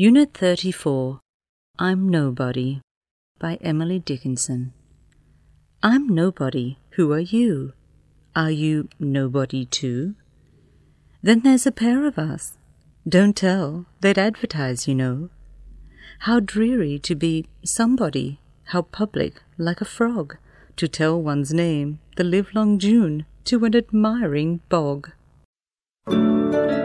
Unit 34, I'm Nobody, by Emily Dickinson. I'm nobody. Who are you? Are you nobody too? Then there's a pair of us. Don't tell, they'd advertise, you know. How dreary to be somebody, how public, like a frog, to tell one's name the livelong June to an admiring bog.